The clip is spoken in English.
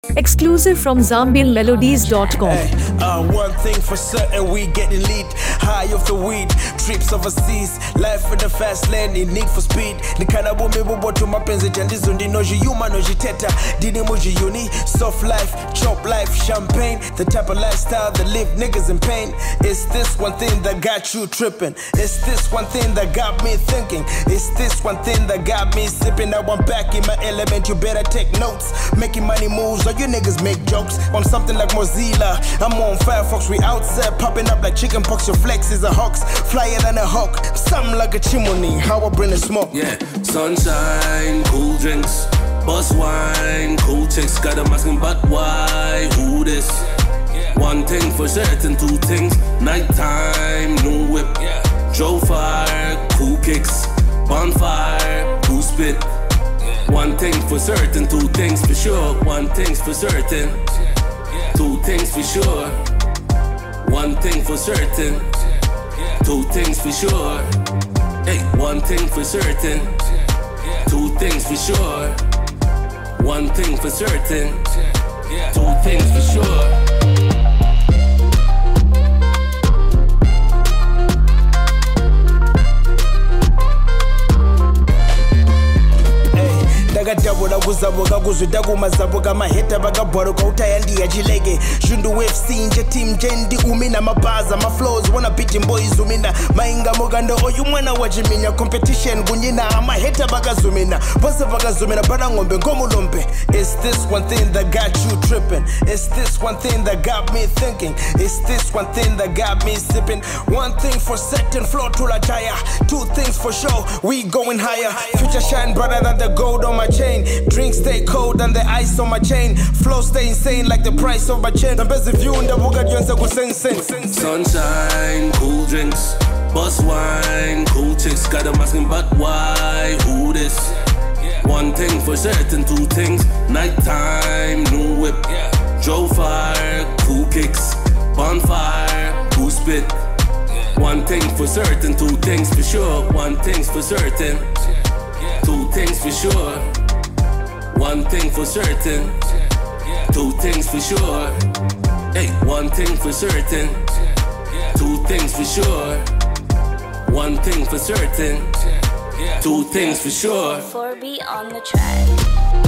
Exclusive from ZambianMelodies.com. One thing for certain, we get elite. High off the weed, trips overseas. Life in the fast lane, in need for speed. Nikana bumi bubo to mapenzi jandizo ndinoji yuma noji teta. Dini muji uni, soft life, chop life, champagne. The type of lifestyle that leave niggas in pain. It's this one thing that got you tripping. It's this one thing that got me thinking. It's this one thing that got me sipping. Now I'm back in my element, you better take notes. Making money moves, or you niggas make jokes. On something like Mozilla, I'm on Firefox, we outside popping up like chicken pox. Your flex is a hoax, flyer than a hawk. Something like a chimney, how I bring the smoke. Yeah, sunshine, cool drinks, bus wine, cool chicks. Got them asking, but why? Who this? One thing for certain, two things. Nighttime, new whip. Drove fire, cool kicks. Bonfire, cool spit. One thing for certain, two things for sure. One thing's for certain, two things for sure. One thing for certain, two things for sure. Hey, one thing for certain, two things for sure. One thing for certain, two things for sure. Dagadabula kuzabuka kuzwida mazabuka maheta bakabwaruka utayandi yajilege Jundu FC nje team jendi umina mabaza my flows wanna beat boys umina mainga mogando oyu mwana wajiminya competition kunyina maheta bakazumina bose bakazumina bana ngombe ngomulombe. It's this one thing that got you tripping. It's this one thing that got me thinking. It's this one thing that got me sipping. One thing for certain, flow to la tire. Two things for sure, we going higher. Future shine brighter than the gold on my chain. Drinks stay cold than the ice on my chain. Flow stay insane like the price of my chain. The best view in the Buga Jonsa go sing. Sunshine, cool drinks, bus wine, cool chicks. Got them asking, but why? Who this? One thing for certain, two things. Nighttime, new whip. Drove fire, cool kicks. Bonfire, cool spit. One thing for certain, two things for sure. One thing's for certain, two things for sure. One thing for certain, two things for sure. Hey, one thing for certain, two things for sure. One thing for certain, two things for sure. 4B on the track.